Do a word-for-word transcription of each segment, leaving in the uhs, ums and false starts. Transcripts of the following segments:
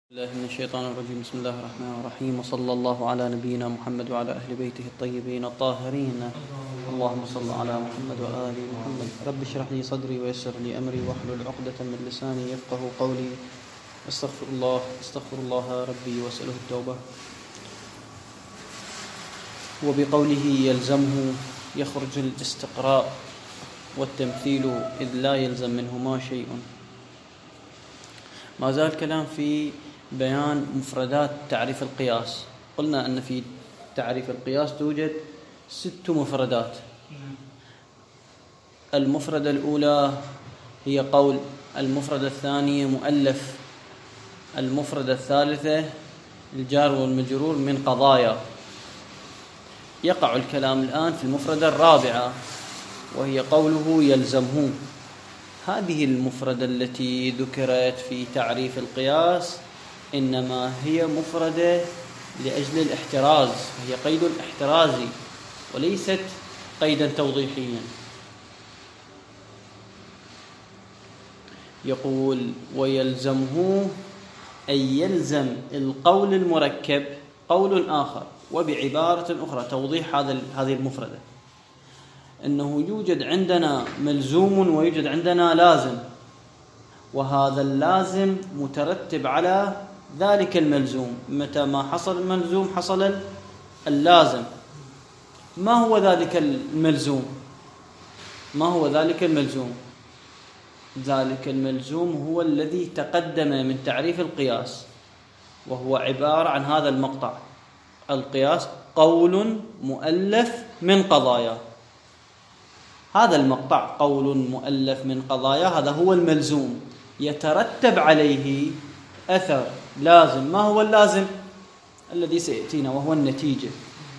الله من الشيطان الرجيم. بسم الله الرحمن الرحيم، وصلى الله على نبينا محمد وعلى أهل بيته الطيبين الطاهرين. اللهم صل على محمد وآل محمد. رب اشرح لي صدري ويسر لي أمري واحلل عقدة من لساني يفقه قولي. استغفر الله استغفر الله ربي واسأله التوبة. وبقوله يلزمه يخرج الاستقراء والتمثيل إذ لا يلزم منهما شيء. ما زال الكلام في بيان مفردات تعريف القياس. قلنا أن في تعريف القياس توجد ست مفردات. المفردة الأولى هي قول، المفردة الثانية مؤلف، المفردة الثالثة الجار والمجرور من قضايا. يقع الكلام الآن في المفردة الرابعة وهي قوله يلزمه. هذه المفردة التي ذكرت في تعريف القياس إنما هي مفردة لأجل الاحتراز، هي قيد احترازي وليست قيدا توضيحيا. يقول ويلزمه أي يلزم القول المركب قول آخر. وبعبارة أخرى توضيح هذا هذه المفردة أنه يوجد عندنا ملزوم ويوجد عندنا لازم، وهذا اللازم مترتب على ذلك الملزوم. متى ما حصل الملزوم حصل اللازم. ما هو ذلك الملزوم؟ ما هو ذلك الملزوم؟ ذلك الملزوم هو الذي تقدم من تعريف القياس، وهو عبارة عن هذا المقطع. القياس قول مؤلف من قضايا. هذا المقطع قول مؤلف من قضايا، هذا هو الملزوم، يترتب عليه أثر لازم. ما هو اللازم؟ الذي سيأتينا وهو النتيجة.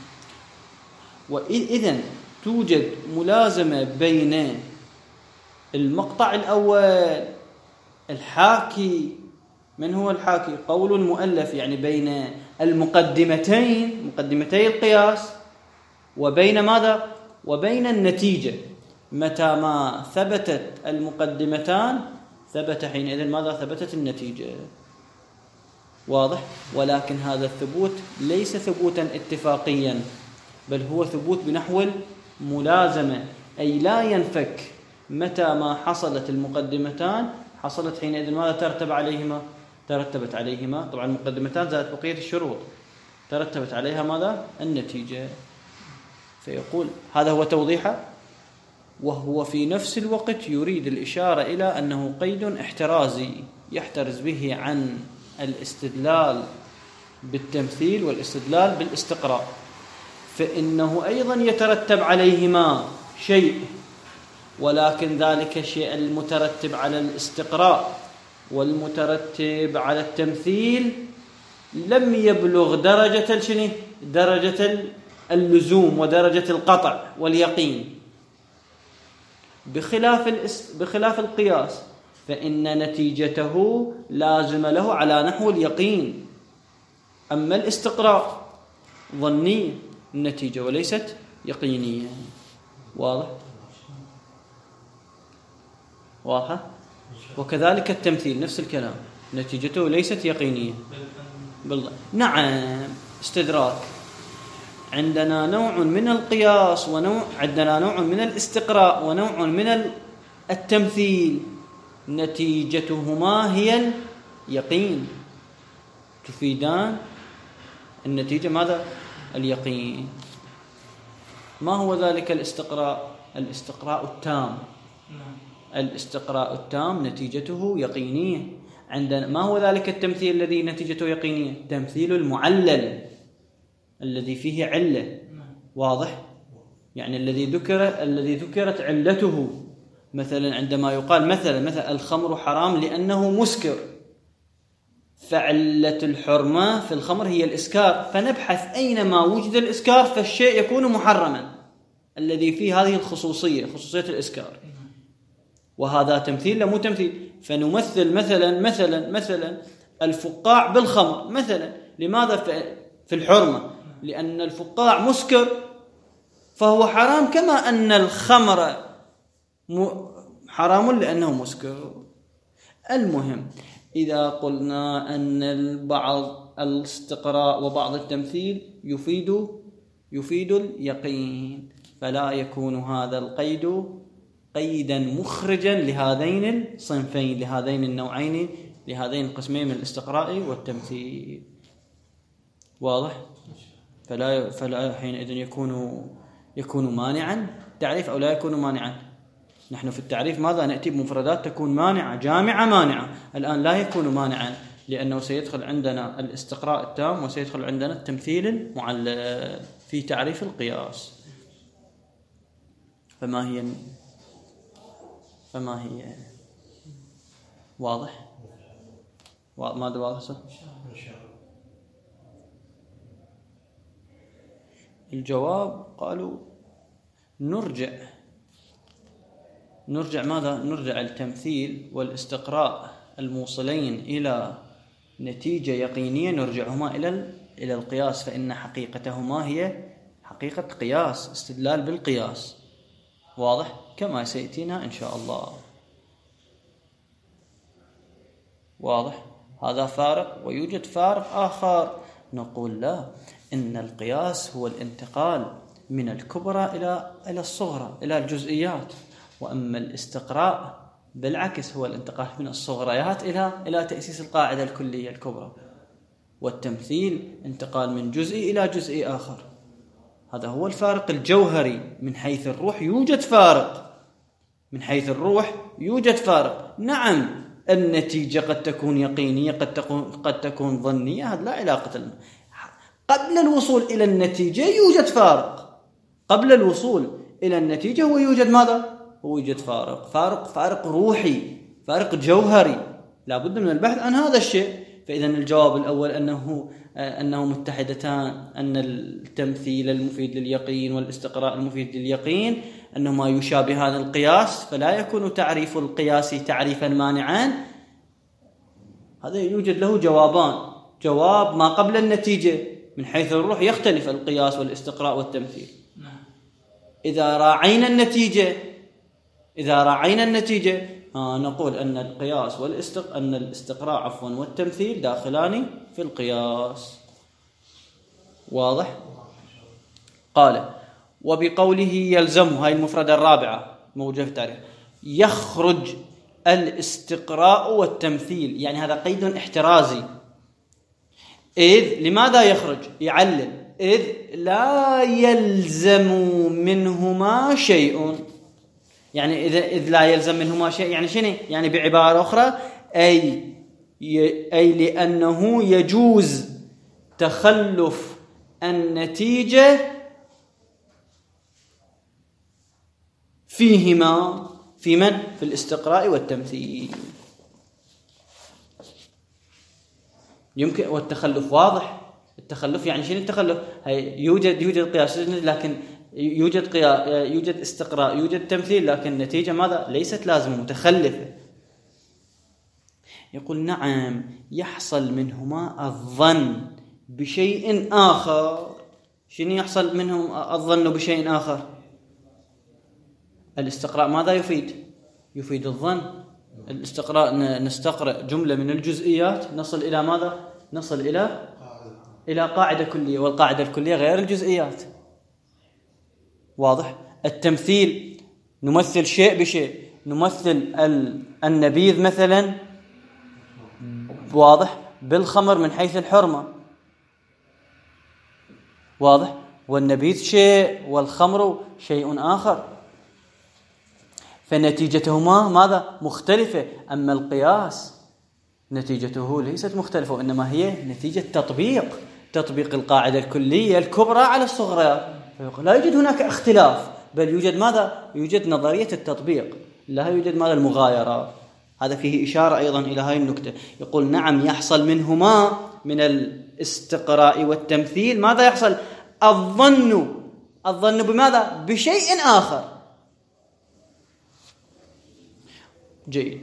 وإذن توجد ملازمة بين المقطع الأول الحاكي. من هو الحاكي؟ قول مؤلف، يعني بين المقدمتين مقدمتي القياس وبين ماذا؟ وبين النتيجة. متى ما ثبتت المقدمتان ثبت حينئذ ماذا؟ ثبتت النتيجة. واضح؟ ولكن هذا الثبوت ليس ثبوتا اتفاقيا، بل هو ثبوت بنحو الملازمة، أي لا ينفك. متى ما حصلت المقدمتان حصلت حينئذ ماذا؟ ترتب عليهما ترتبت عليهما طبعا المقدمتان زائد بقية الشروط، ترتبت عليها ماذا؟ النتيجة. فيقول هذا هو توضيحه، وهو في نفس الوقت يريد الإشارة إلى أنه قيد احترازي يحترز به عن الاستدلال بالتمثيل والاستدلال بالاستقراء، فإنه أيضا يترتب عليهما شيء، ولكن ذلك الشيء المترتب على الاستقراء والمترتب على التمثيل لم يبلغ درجة الشنو؟ درجة اللزوم ودرجة القطع واليقين، بخلاف بخلاف القياس فإن نتيجته لازم له على نحو اليقين. أما الاستقراء ظني النتيجة وليست يقينية. واضح؟ واضح؟ وكذلك التمثيل نفس الكلام، نتيجته ليست يقينية. بالضبط. نعم. استدراك. عندنا نوع من القياس ونوع عندنا نوع من الاستقراء ونوع من التمثيل، نتيجتهما هي اليقين، تفيدان النتيجة ماذا؟ اليقين. ما هو ذلك الاستقراء؟ الاستقراء التام. الاستقراء التام نتيجته يقينية. عندنا ما هو ذلك التمثيل الذي نتيجته يقينية؟ تمثيل المعلل الذي فيه علة. واضح؟ يعني الذي ذكر الذي ذكرت علته. مثلا عندما يقال مثلا مثلا الخمر حرام لأنه مسكر، فعلة الحرمة في الخمر هي الإسكار، فنبحث أينما وجد الإسكار فالشيء يكون محرما، الذي فيه هذه الخصوصية، خصوصية الإسكار. وهذا تمثيل لا مو تمثيل. فنمثل مثلا مثلا مثلا الفقاع بالخمر مثلا. لماذا؟ في الحرمة لأن الفقاع مسكر فهو حرام، كما أن الخمر حرام لأنه مسكر. المهم إذا قلنا أن بعض الاستقراء وبعض التمثيل يفيد يفيد اليقين، فلا يكون هذا القيد قيدا مخرجا لهذين الصنفين، لهذين النوعين، لهذين القسمين من الاستقراء والتمثيل. واضح؟ فلا فلا حينئذ يكون يكون مانعا تعريف أو لا يكون مانعا. نحن في التعريف ماذا نأتي بمفردات تكون مانعة جامعة مانعة، الآن لا يكون مانعا لأنه سيدخل عندنا الاستقراء التام وسيدخل عندنا التمثيل المعلل في تعريف القياس. فما هي فما هي واضح؟ ماذا واضح؟ الجواب قالوا نرجع نرجع ماذا؟ نرجع التمثيل والاستقراء الموصلين إلى نتيجة يقينية نرجعهما إلى إلى القياس، فإن حقيقتهما هي حقيقة قياس، استدلال بالقياس. واضح؟ كما سيأتينا إن شاء الله. واضح؟ هذا فارق. ويوجد فارق آخر، نقول لا، إن القياس هو الانتقال من الكبرى إلى إلى الصغرى، إلى الجزئيات، وأما الاستقراء بالعكس هو الانتقال من الصغريات إلى إلى تأسيس القاعدة الكلية الكبرى، والتمثيل انتقال من جزء إلى جزء آخر. هذا هو الفارق الجوهري. من حيث الروح يوجد فارق، من حيث الروح يوجد فارق. نعم النتيجة قد تكون يقينية، قد تكون قد تكون ظنية، هذا لا علاقة لنا. قبل الوصول إلى النتيجة يوجد فارق، قبل الوصول إلى النتيجة هو يوجد ماذا؟ هو يوجد فارق، فارق فارق روحي، فارق جوهري، لا بد من البحث عن هذا الشيء. فإذا الجواب الأول أنه أنه متحدتان، أن التمثيل المفيد لليقين والاستقراء المفيد لليقين أنهما يشابهان القياس، فلا يكون تعريف القياس تعريفا مانعا. هذا يوجد له جوابان، جواب ما قبل النتيجة من حيث الروح يختلف القياس والاستقراء والتمثيل. إذا راعينا النتيجة إذا راعينا النتيجة آه نقول أن القياس والاستق أن الاستقراء عفوا والتمثيل داخلان في القياس. واضح؟ قال وبقوله يلزم، هاي المفردة الرابعة موجودة في التعريف، يخرج الاستقراء والتمثيل، يعني هذا قيد احترازي. إذ لماذا يخرج؟ يعلل، إذ لا يلزم منهما شيء. يعني إذا إذ لا يلزم منهما شيء يعني شنو؟ يعني بعبارة أخرى أي أي لأنه يجوز تخلف النتيجة فيهما، في من؟ في الاستقراء والتمثيل. يمكن، والتخلف واضح. التخلف يعني شنو التخلف؟ هي يوجد يوجد قياس لكن يوجد قياس، يوجد استقراء، يوجد تمثيل، لكن النتيجة ماذا؟ ليست لازمة، متخلفة. يقول نعم يحصل منهما الظن بشيء آخر. شنو يحصل منهم الظن بشيء آخر؟ الاستقراء ماذا يفيد؟ يفيد الظن. الاستقراء نستقرأ جملة من الجزئيات نصل إلى ماذا؟ نصل إلى إلى قاعدة كلية، والقاعدة الكلية غير الجزئيات. واضح؟ التمثيل نمثل شيء بشيء، نمثل النبيذ مثلا واضح بالخمر من حيث الحرمة، واضح؟ والنبيذ شيء والخمر شيء آخر، فنتيجتهما ماذا؟ مختلفة. أما القياس نتيجته ليست مختلفة، وإنما هي نتيجة تطبيق تطبيق القاعدة الكلية الكبرى على الصغرى. لا يوجد هناك اختلاف، بل يوجد ماذا؟ يوجد نظرية التطبيق، لا يوجد ماذا؟ المغايرة. هذا فيه إشارة أيضا إلى هاي النكتة. يقول نعم يحصل منهما، من الاستقراء والتمثيل، ماذا يحصل؟ الظن. الظن بماذا؟ بشيء آخر. جيد.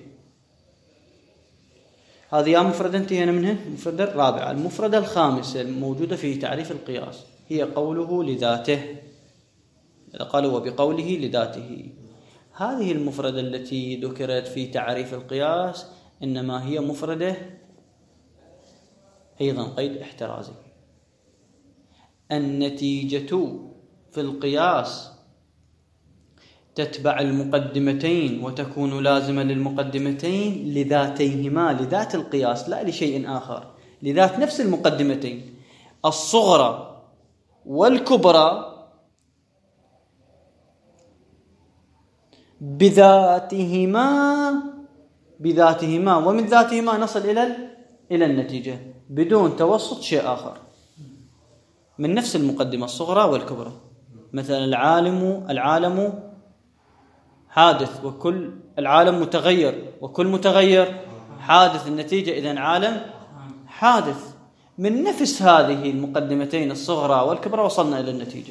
هذه مفردة انتهينا منها. المفردة الرابعة، المفردة الخامسة الموجودة في تعريف القياس هي قوله لذاته. قالوا وبقوله لذاته. هذه المفردة التي ذكرت في تعريف القياس إنما هي مفردة أيضا قيد احترازي. النتيجة في القياس تتبع المقدمتين وتكون لازمة للمقدمتين لذاتيهما، لذات القياس لا لشيء آخر، لذات نفس المقدمتين الصغرى والكبرى بذاتهما بذاتهما ومن ذاتهما نصل إلى إلى النتيجة بدون توسط شيء آخر من نفس المقدمة الصغرى والكبرى. مثلا العالم العالم حادث وكل العالم متغير وكل متغير حادث، النتيجة إذن عالم حادث. من نفس هذه المقدمتين الصغرى والكبرى وصلنا إلى النتيجة.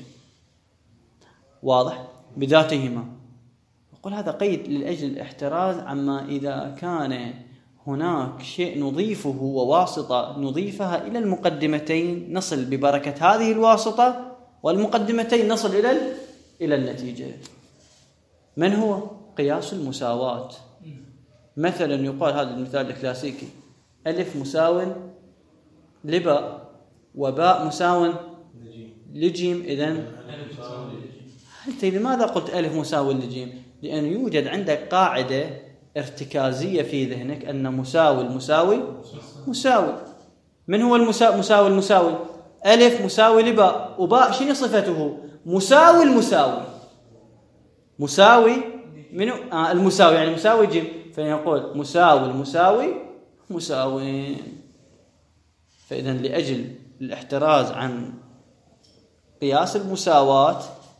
واضح؟ بذاتهما. أقول هذا قيد لأجل الاحتراز عما إذا كان هناك شيء نضيفه وواسطة نضيفها إلى المقدمتين نصل ببركة هذه الواسطة والمقدمتين نصل إلى إلى النتيجة. من هو؟ قياس المساواة. مثلا يقال هذا المثال الكلاسيكي ألف مساو لباء وباء مساو لجيم. إذن أنت لماذا قلت ألف مساو لجيم؟ لأن يوجد عندك قاعدة ارتكازية في ذهنك أن مساوي المساوي مساوي. من هو المساوي مساوي المساوي؟ ألف مساوي لباء، وباء شنو صفته؟ مساوي المساوي. مساوي منو؟ آه المساوي يعني مساوي جيم، فيقول مساوي المساوي مساوي. فإذا لأجل الاحتراز عن قياس المساواة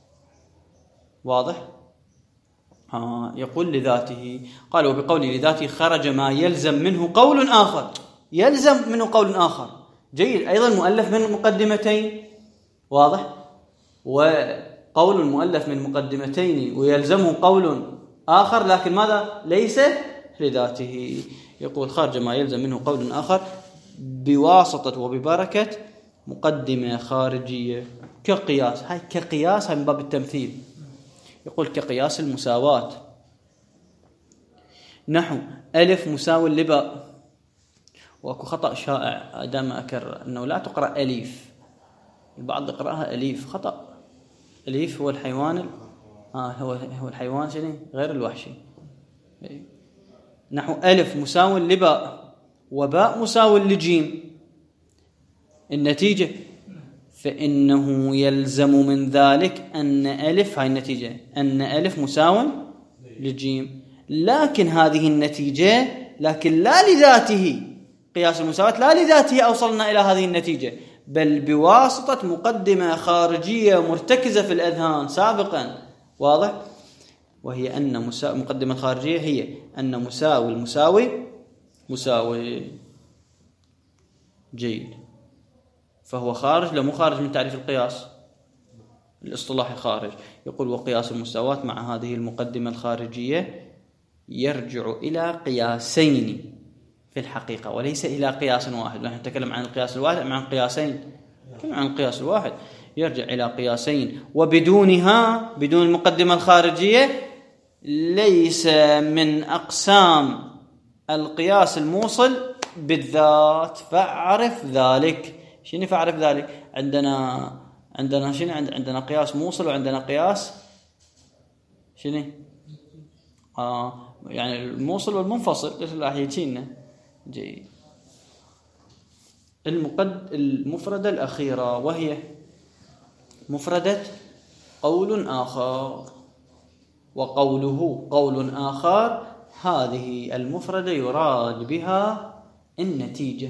واضح آه يقول لذاته. قال وبقوله لذاته خرج ما يلزم منه قول آخر. يلزم منه قول آخر جيد، أيضا مؤلف من المقدمتين واضح، وقول المؤلف من مقدمتين ويلزمه قول آخر لكن ماذا؟ ليس لذاته. يقول خرج ما يلزم منه قول آخر بواسطة وببركة مقدمة خارجية كقياس. هاي كقياس من باب التمثيل. يقول كقياس المساواة نحو ألف مساوي لباء. واكو خطأ شائع دام أكرر أنه لا تقرأ أليف، البعض يقرأها أليف، خطأ. أليف هو الحيوان ال... آه هو هو الحيوان شنو غير الوحشي. نحو ألف مساوي لباء وباء مساوي لجيم، النتيجة فإنه يلزم من ذلك أن ألف، هاي النتيجة، أن ألف مساو لجيم. لكن هذه النتيجة لكن لا لذاته، قياس المساواة لا لذاته أوصلنا إلى هذه النتيجة، بل بواسطة مقدمة خارجية مرتكزة في الأذهان سابقا واضح، وهي أن مسا... مقدمة خارجية هي أن مساوي المساوي مساوي. جيد. فهو خارج، لا مو خارج من تعريف القياس الاصطلاحي، خارج. يقول وقياس المساواة مع هذه المقدمة الخارجية يرجع إلى قياسين في الحقيقة وليس إلى قياس واحد. نحن نتكلم عن القياس الواحد أم عن قياسين؟ نتكلم عن القياس الواحد. يرجع إلى قياسين وبدونها، بدون المقدمة الخارجية، ليس من أقسام القياس الموصل بالذات. فاعرف ذلك. شنو فاعرف ذلك؟ عندنا عندنا شنو عندنا قياس موصل وعندنا قياس شنو اه يعني الموصل والمنفصل ايش راح يجينا. جيد. المقد المفردة الأخيرة وهي مفردة قول آخر. وقوله قول آخر، هذه المفردة يراد بها النتيجة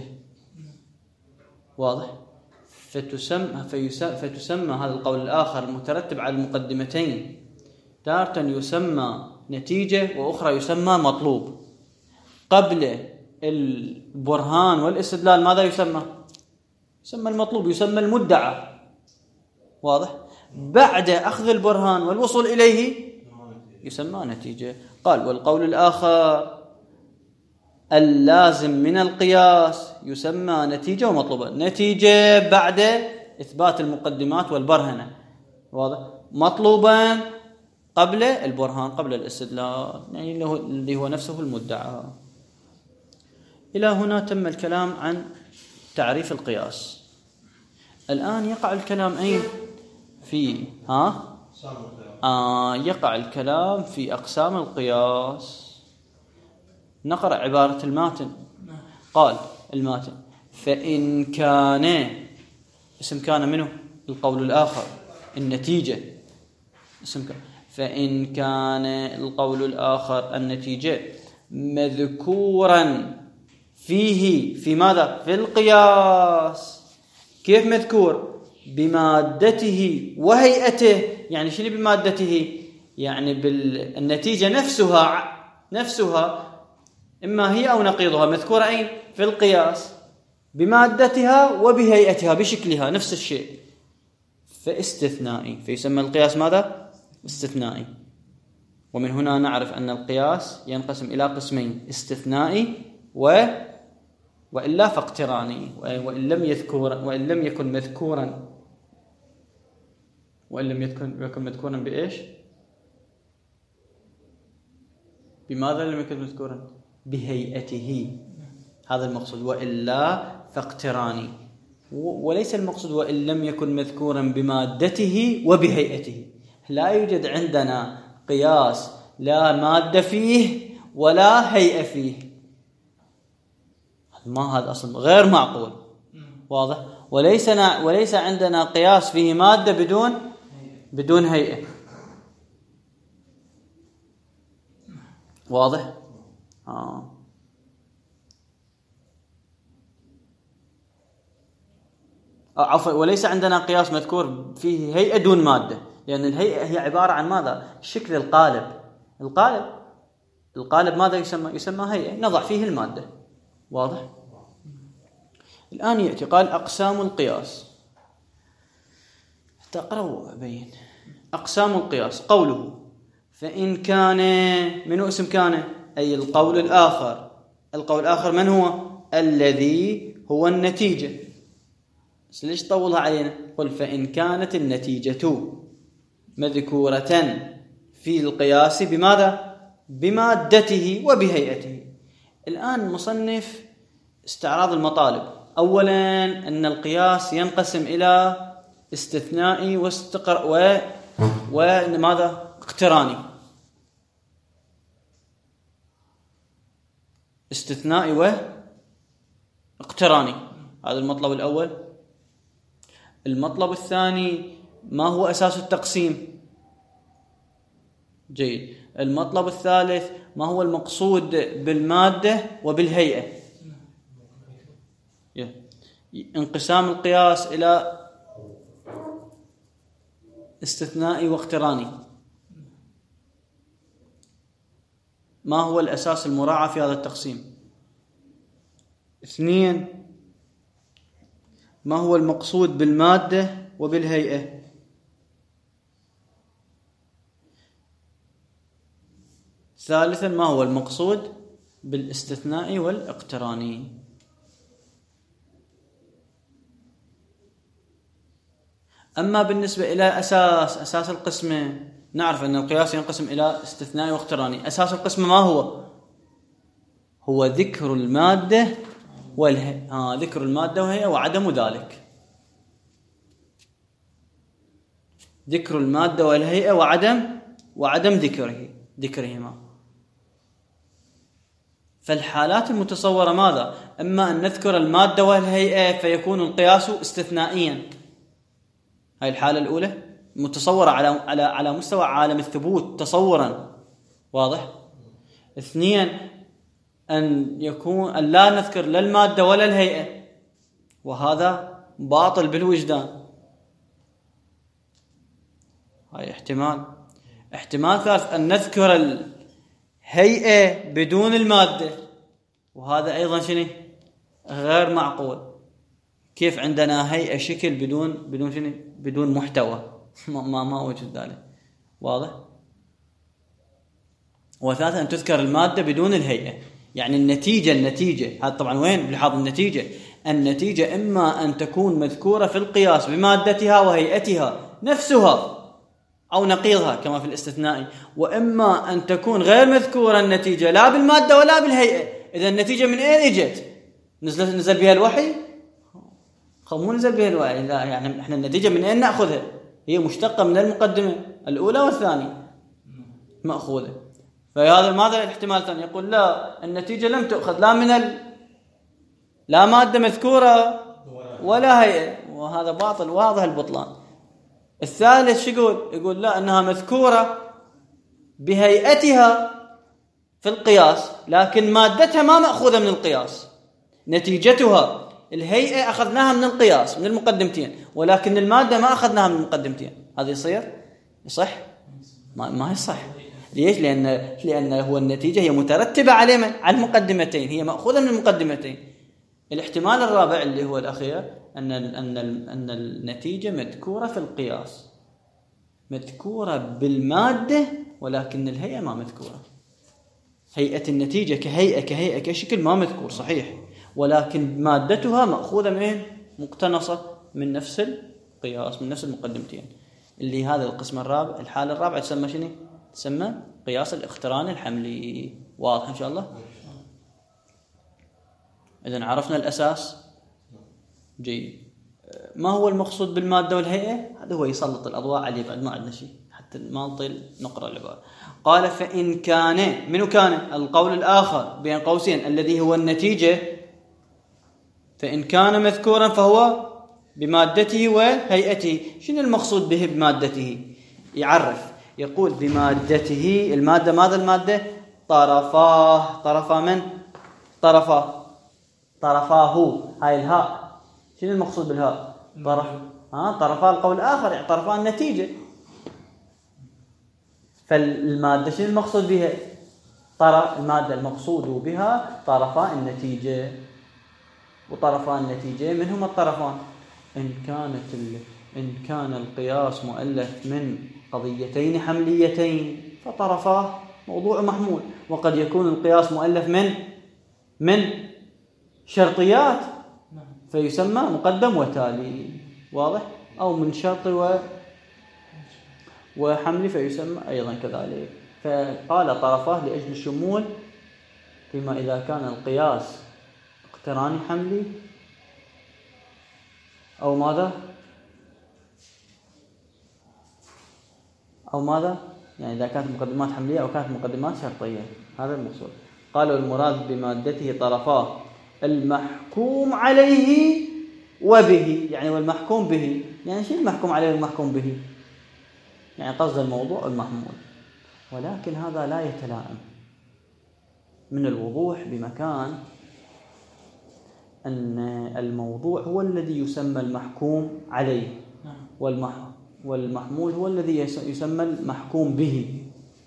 واضح. فتسمى فتسمى هذا القول الآخر المترتب على المقدمتين تارة يسمى نتيجة وأخرى يسمى مطلوب. قبل البرهان والاستدلال ماذا يسمى؟ يسمى المطلوب، يسمى المدعى واضح. بعد أخذ البرهان والوصول إليه يسمى نتيجة. قال والقول الآخر اللازم من القياس يسمى نتيجة ومطلوبة. نتيجة بعد إثبات المقدمات والبرهنة واضح. مطلوبا قبل البرهان، قبل الاستدلال، يعني اللي هو نفسه المدعى. إلى هنا تم الكلام عن تعريف القياس. الآن يقع الكلام أين؟ في ها؟ آه يقع الكلام في أقسام القياس. نقرأ عبارة الماتن. قال الماتن: فإن كان، اسم كان منه القول الآخر، النتيجة اسم كان. فإن كان القول الآخر النتيجة مذكورا فيه، في ماذا؟ في القياس. كيف مذكور؟ بمادته وهيئته. يعني شنو بمادته؟ يعني بالنتيجة نفسها نفسها إما هي أو نقيضها مذكورة أين؟ في القياس، بمادتها وبهيئتها، بشكلها نفس الشيء. فاستثنائي، فيسمى القياس ماذا؟ استثنائي. ومن هنا نعرف أن القياس ينقسم إلى قسمين: استثنائي و وإلا فاقتراني. وإن لم يذكر وإن لم يكن مذكورا وإن لم يكن يكن مذكورا بإيش؟ بماذا لم يكن مذكورا؟ بهيئته. هذا المقصود. وإلا فاقتراني. وليس المقصود وإن لم يكن مذكورا بمادته وبهيئته. لا يوجد عندنا قياس لا مادة فيه ولا هيئة فيه. ما هذا أصلا غير معقول. واضح؟ وليس وليس عندنا قياس فيه مادة بدون بدون هيئة. واضح؟ آه. عفوا، وليس عندنا قياس مذكور فيه هيئة دون مادة، لأن الهيئة هي عبارة عن ماذا؟ شكل القالب. القالب القالب ماذا يسمى؟ يسمى هيئة نضع فيه المادة. واضح؟ الآن يأتي قال أقسام القياس. تقرأوا أبين أقسام القياس. قوله فإن كان، منو اسم كان؟ أي القول الآخر. القول الآخر من هو؟ الذي هو النتيجة. ليش طولها علينا؟ قل فإن كانت النتيجة مذكورة في القياس بماذا؟ بمادته وبهيئته. الآن مصنف استعراض المطالب. أولا أن القياس ينقسم إلى استثنائي واستقر و وماذا؟ اقتراني. استثنائي واقتراني، هذا المطلب الأول. المطلب الثاني ما هو أساس التقسيم؟ جيد. المطلب الثالث ما هو المقصود بالمادة وبالهيئة؟ انقسام القياس إلى استثنائي واقتراني. ما هو الأساس المراعى في هذا التقسيم؟ اثنين، ما هو المقصود بالمادة وبالهيئة؟ ثالثا، ما هو المقصود بالاستثناء والاقتراني؟ أما بالنسبة إلى أساس أساس القسمة، نعرف أن القياس ينقسم إلى استثنائي واقتراني. أساس القسمة ما هو؟ هو ذكر المادة والهيئة. آه ذكر المادة وهي وعدم ذلك. ذكر المادة والهيئة وعدم وعدم ذكره ذكرهما. فالحالات المتصورة ماذا؟ أما أن نذكر المادة والهيئة فيكون القياس استثنائيا. هاي الحالة الأولى متصورة على على على مستوى عالم الثبوت تصورا. واضح؟ اثنين، أن يكون أن لا نذكر لا المادة ولا الهيئة، وهذا باطل بالوجدان. هاي احتمال. احتمال ثالث أن نذكر الهيئة بدون المادة، وهذا أيضا شنو؟ غير معقول. كيف عندنا هيئة شكل بدون بدون شنو؟ بدون محتوى؟ ما ما وجد ذلك. واضح؟ وثالثا أن تذكر المادة بدون الهيئة. يعني النتيجة النتيجة هذا طبعا وين بلاحظ النتيجة؟ النتيجة إما أن تكون مذكورة في القياس بمادتها وهيئتها نفسها أو نقيضها كما في الاستثناء، وإما أن تكون غير مذكورة النتيجة لا بالمادة ولا بالهيئة. إذا النتيجة من أين إجت؟ نزل نزل بها الوحي؟ مو نزل بها الوحي، لا، يعني احنا النتيجة من أين نأخذها؟ هي مشتقة من المقدمة الأولى والثانية مأخوذة. فهذا ماذا الاحتمال الثاني؟ يقول لا، النتيجة لم تأخذ لا من ال... لا مادة مذكورة ولا هيئة، وهذا باطل واضح البطلان. الثالث شو يقول؟ يقول لا، أنها مذكورة بهيئتها في القياس، لكن مادتها ما مأخوذة من القياس، نتيجتها الهيئة أخذناها من القياس من المقدمتين، ولكن المادة ما أخذناها من المقدمتين. هذا يصير؟ يصح؟ ما ما يصح. ليش؟ لأن لأن هو النتيجة هي مترتبة على من؟ على المقدمتين، هي مأخوذة من المقدمتين. الاحتمال الرابع اللي هو الأخير أن أن أن النتيجة مذكورة في القياس، مذكورة بالمادة، ولكن الهيئة ما مذكورة. هيئة النتيجة كهيئة كهيئة كشكل ما مذكور صحيح، ولكن مادتها مأخوذة من مقتنصة من نفس القياس من نفس المقدمتين. اللي هذا القسم الرابع، الحالة الرابعة تسمى شنو؟ تسمى قياس الاقتران الحملي. واضح إن شاء الله؟ إذن عرفنا الأساس. جيد. ما هو المقصود بالمادة والهيئة؟ هذا هو يسلط الأضواء عليه بعد ما عندنا شيء حتى ما نطيل نقرأ العبارة. قال فإن كان، منو كان؟ القول الآخر بين قوسين الذي هو النتيجة. فإن كان مذكورا فهو بمادته وهيئته. شنو المقصود به بمادته؟ يعرف، يقول بمادته. المادة ماذا المادة؟ طرفاه. طرفا من؟ طرفاه طرفاه هاي الهاء. شنو المقصود بالهاء؟ طرف ها طرفا القول الآخر، يعني طرفا النتيجة. فالمادة شنو المقصود بها؟ طرف المادة المقصود بها طرفا النتيجة. وطرفا النتيجة من هما الطرفان؟ إن كانت ال... إن كان القياس مؤلف من قضيتين حمليتين فطرفاه موضوع محمول. وقد يكون القياس مؤلف من من شرطيات فيسمى مقدم وتالي. واضح؟ أو من شرط و وحمل فيسمى أيضا كذلك. فقال طرفاه لأجل الشمول فيما إذا كان القياس اقتراني حملي أو ماذا؟ أو ماذا؟ يعني إذا كانت مقدمات حملية أو كانت مقدمات شرطية. هذا المقصود. قالوا المراد بمادته طرفاه المحكوم عليه وبه. يعني والمحكوم به، يعني شيء المحكوم عليه والمحكوم به؟ يعني قصد الموضوع المحمول. ولكن هذا لا يتلائم من الوضوح بمكان أن الموضوع هو الذي يسمى المحكوم عليه، والمحمول هو الذي يسمى المحكوم به.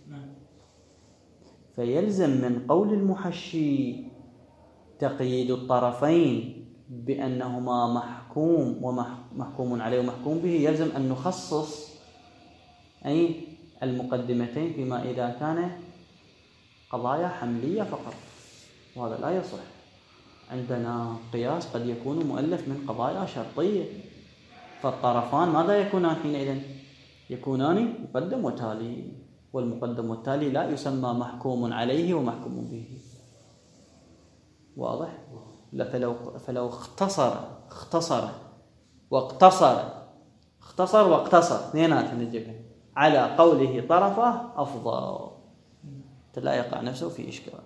فيلزم من قول المحشي تقييد الطرفين بأنهما محكوم ومحكوم عليه ومحكوم به. يلزم أن نخصص أي المقدمتين فيما إذا كان قضايا حملية فقط، وهذا لا يصح. عندنا قياس قد يكون مؤلف من قضايا شرطية، فالطرفان ماذا يكونان حينئذ؟ يكونان مقدم وتالي، والمقدم والتالي لا يسمى محكوم عليه ومحكوم به. واضح؟ لا فلو فلو اختصر اختصر واقتصر اختصر واقتصر اثنينات نجيبها على قوله طرفه أفضل، لا يقع نفسه في إشكال.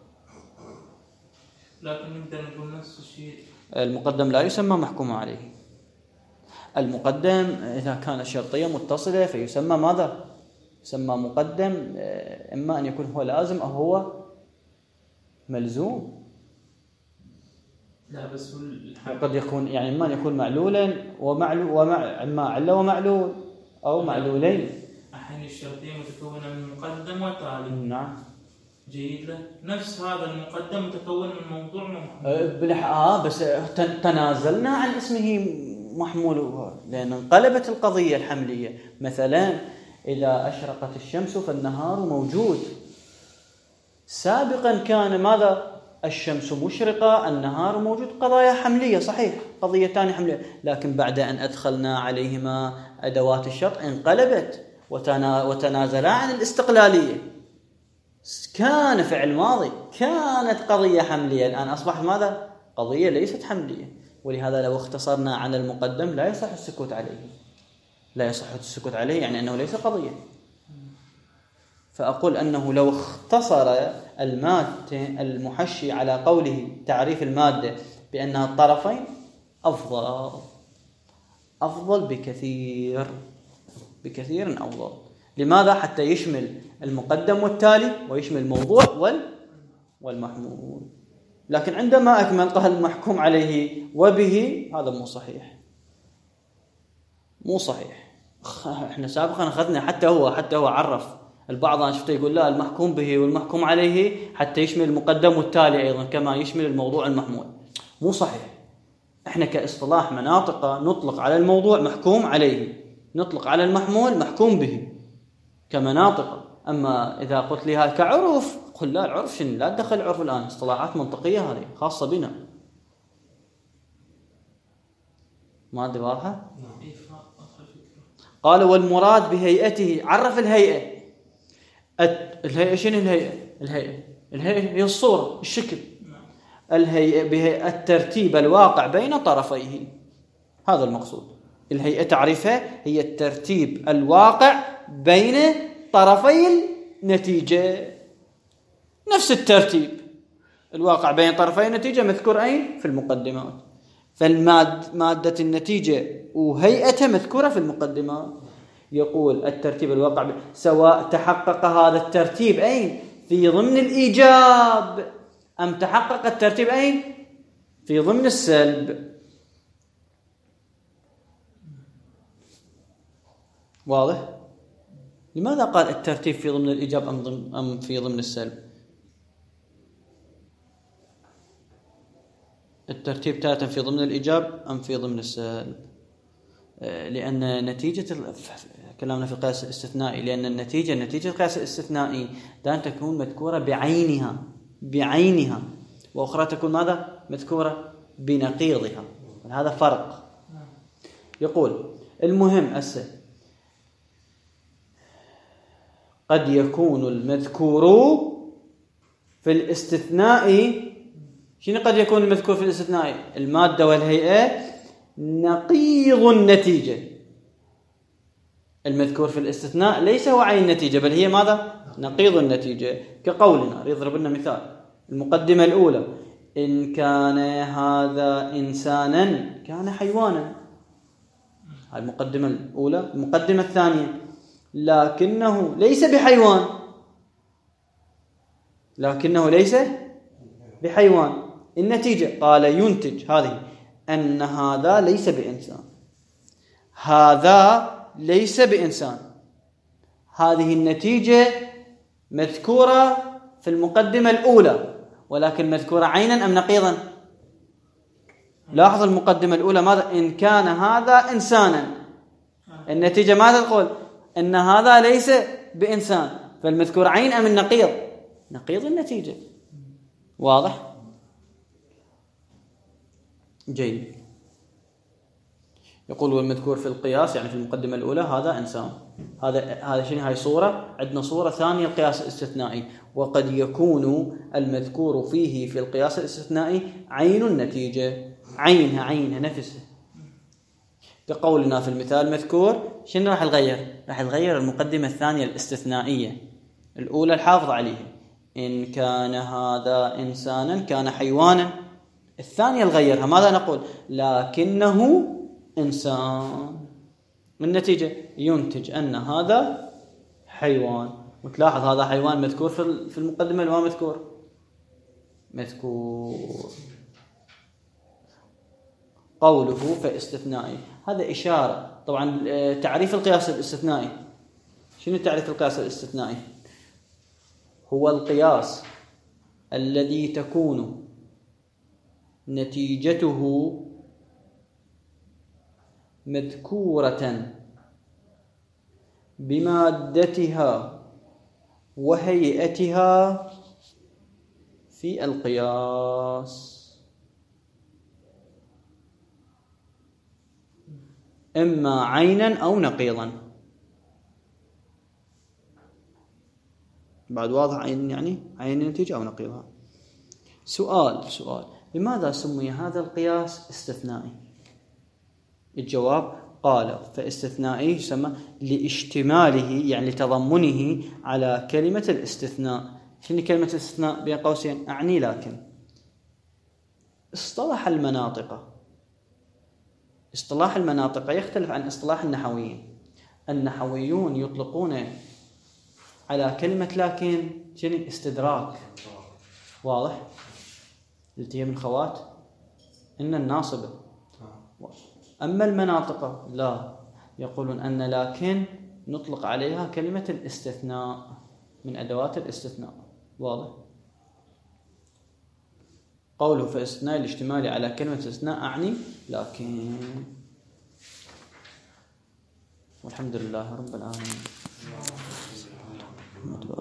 لكن نقدر نقول نفس الشيء. المقدم لا يسمى محكوم عليه. المقدم إذا كان شرطية متصلة فيسمى ماذا؟ يسمى مقدم، إما أن يكون هو لازم أو هو ملزوم. لا بس قد يكون يعني إما أن يكون معلولا ومعلول ومع إما علة ومعلول أو معلولين. أحيانا الشرطية متكونة من مقدم وتالي. نعم. جيد له. نفس هذا المقدم متكون من موضوع ومحمول. أه آه بس تنازلنا عن اسمه محمول لأن انقلبت القضية الحملية. مثلا إذا أشرقت الشمس فالنهار موجود. سابقا كان ماذا؟ الشمس مشرقة النهار موجود. قضايا حملية صحيح، قضيتان حملية، لكن بعد أن أدخلنا عليهما أدوات الشرط انقلبت وتنازلا عن الاستقلالية. كان فعل ماضي، كانت قضية حملية، الآن أصبح ماذا؟ قضية ليست حملية، ولهذا لو اختصرنا على المقدم لا يصح السكوت عليه، لا يصح السكوت عليه يعني أنه ليس قضية. فأقول أنه لو اختصر المادة المحشي على قوله تعريف المادة بأنها الطرفين أفضل، أفضل بكثير، بكثير أفضل. لماذا؟ حتى يشمل المقدم والتالي ويشمل الموضوع والمحمول. لكن عندما أكمل قال المحكوم عليه وبه، هذا مو صحيح، مو صحيح. احنا سابقا أخذنا حتى هو حتى هو عرف البعض، أنا شفته يقول لا المحكوم به والمحكوم عليه حتى يشمل المقدم والتالي أيضا كما يشمل الموضوع المحمول. مو صحيح. احنا كاصطلاح مناطق نطلق على الموضوع محكوم عليه، نطلق على المحمول محكوم به كمناطق. أما إذا قلت لها كعرف، قل لا العرف شنو، لا تدخل العرف الآن، اصطلاحات منطقية هذه خاصة بنا. ما أدري واضحة؟ قال والمراد بهيئته، عرف الهيئة. الهيئة شنو الهيئة؟ الهيئة الهيئة هي الصورة، الشكل. الهيئة بهيئة الترتيب الواقع بين طرفيه، هذا المقصود. الهيئة تعرفها هي الترتيب الواقع بين طرفي النتيجة، نفس الترتيب الواقع بين طرفي النتيجة مذكور أين؟ في المقدمات. فالمادة النتيجة وهيئتها مذكورة في المقدمات. يقول الترتيب الواقع ب... سواء تحقق هذا الترتيب أين؟ في ضمن الإيجاب، أم تحقق الترتيب أين؟ في ضمن السلب. واضح؟ لماذا قال الترتيب في ضمن الإيجاب أم, ضمن أم في ضمن السلب؟ الترتيب تارة في ضمن الإيجاب أم في ضمن السلب؟ لأن نتيجة كلامنا في القياس الاستثنائي، لأن النتيجة نتيجة القياس الاستثنائي دائما تكون مذكورة بعينها بعينها وأخرى تكون ماذا؟ مذكورة بنقيضها. هذا فرق. يقول المهم أسه قد يكون المذكور في الاستثناء، شنو قد يكون المذكور في الاستثناء؟ المادة والهيئة نقيض النتيجة. المذكور في الاستثناء ليس هو عين النتيجة، بل هي ماذا؟ نقيض النتيجة. كقولنا، يضرب لنا مثال المقدمة الأولى: إن كان هذا إنسانا كان حيوانا. هذه المقدمة الأولى. المقدمة الثانية: لكنه ليس بحيوان، لكنه ليس بحيوان. النتيجة قال ينتج هذه أن هذا ليس بإنسان، هذا ليس بإنسان. هذه النتيجة مذكورة في المقدمة الأولى، ولكن مذكورة عينا أم نقيضا؟ لاحظ المقدمة الأولى ماذا؟ إن كان هذا إنسانا. النتيجة ماذا تقول؟ أن هذا ليس بإنسان. فالمذكور عين أم النقيض؟ نقيض النتيجة. واضح؟ جيد. يقول والمذكور في القياس يعني في المقدمة الأولى هذا إنسان، هذا هذا شنو؟ هاي صورة. عندنا صورة ثانية القياس الاستثنائي. وقد يكون المذكور فيه في القياس الاستثنائي عين النتيجة، عينها عينها نفسها. كقولنا في المثال مذكور شنو راح نغير؟ راح نغير المقدمة الثانية الاستثنائية، الأولى الحافظ عليها: إن كان هذا إنسانا كان حيوانا. الثانية نغيرها، ماذا نقول؟ لكنه إنسان. النتيجة ينتج أن هذا حيوان. وتلاحظ هذا حيوان مذكور في المقدمة ولا مذكور؟ مذكور. قوله في استثنائي هذا إشارة. طبعا تعريف القياس الاستثنائي، شنو تعريف القياس الاستثنائي؟ هو القياس الذي تكون نتيجته مذكورة بمادتها وهيئتها في القياس، إما عينا أو نقيضا. بعد واضح عين يعني عين النتيجة أو نقيضها. سؤال سؤال لماذا سمي هذا القياس استثنائي؟ الجواب قال فاستثنائي يسمى لاشتماله يعني لتضمنه على كلمة الاستثناء. شنو كلمة الاستثناء بين قوسين؟ أعني لكن. اصطلاح المناطق اصطلاح المناطق يختلف عن اصطلاح النحويين. النحويون يطلقون على كلمة لكن شنو؟ استدراك. واضح؟ التي من خوات إن الناصبة. أما المناطق لا، يقولون أن لكن نطلق عليها كلمة الاستثناء من أدوات الاستثناء. واضح؟ قوله فاستثناء الاشتمالي على كلمة استثناء أعني لكن. والحمد لله رب العالمين.